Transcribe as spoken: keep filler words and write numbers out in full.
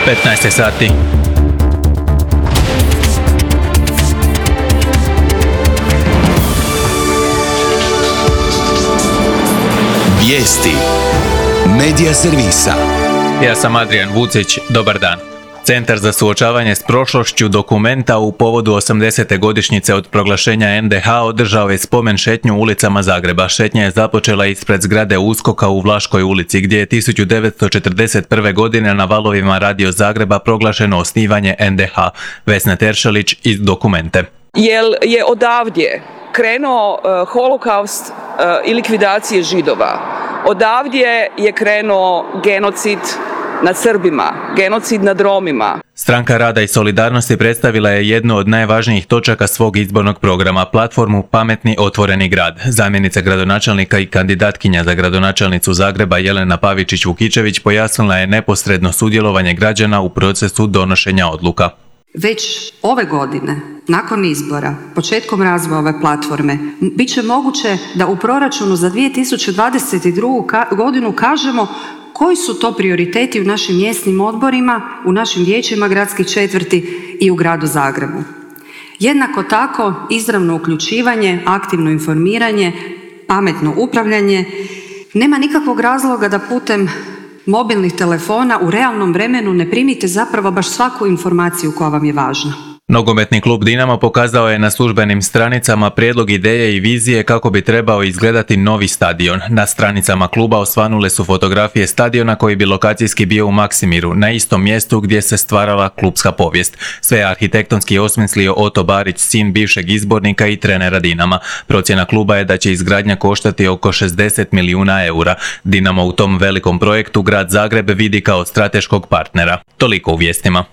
petnaest sati. Vijesti Medija servisa. Ja sam Adrian Vucić, dobar dan. Centar za suočavanje s prošlošću Dokumenta u povodu osamdesete godišnjice od proglašenja en de ha održao je spomen šetnju ulicama Zagreba. Šetnja je započela ispred zgrade uskoka u Vlaškoj ulici, gdje je tisuću devetsto četrdeset prve. godine na valovima Radio Zagreba proglašeno osnivanje en de ha. Vesna Teršelić iz Dokumente. Jer je odavdje krenuo uh, holokaust uh, i likvidacije Židova. Odavdje je krenuo genocid nad Srbima, genocid nad Romima. Stranka rada i solidarnosti predstavila je jednu od najvažnijih točaka svog izbornog programa, platformu Pametni otvoreni grad. Zamjenica gradonačelnika i kandidatkinja za gradonačelnicu Zagreba Jelena Pavičić-Vukičević pojasnila je neposredno sudjelovanje građana u procesu donošenja odluka. Već ove godine, nakon izbora, početkom razvoja ove platforme, bit će moguće da u proračunu za dvije tisuće dvadeset drugu. godinu kažemo koji su to prioriteti u našim mjesnim odborima, u našim vijećima gradskih četvrti i u gradu Zagrebu. Jednako tako, izravno uključivanje, aktivno informiranje, pametno upravljanje. Nema nikakvog razloga da putem mobilnih telefona u realnom vremenu ne primite zapravo baš svaku informaciju koja vam je važna. Nogometni klub Dinamo pokazao je na službenim stranicama prijedlog ideje i vizije kako bi trebao izgledati novi stadion. Na stranicama kluba osvanule su fotografije stadiona koji bi lokacijski bio u Maksimiru, na istom mjestu gdje se stvarala klubska povijest. Sve je arhitektonski osmislio Oto Barić, sin bivšeg izbornika i trenera Dinama. Procjena kluba je da će izgradnja koštati oko šezdeset milijuna eura. Dinamo u tom velikom projektu grad Zagreb vidi kao strateškog partnera. Toliko u vijestima.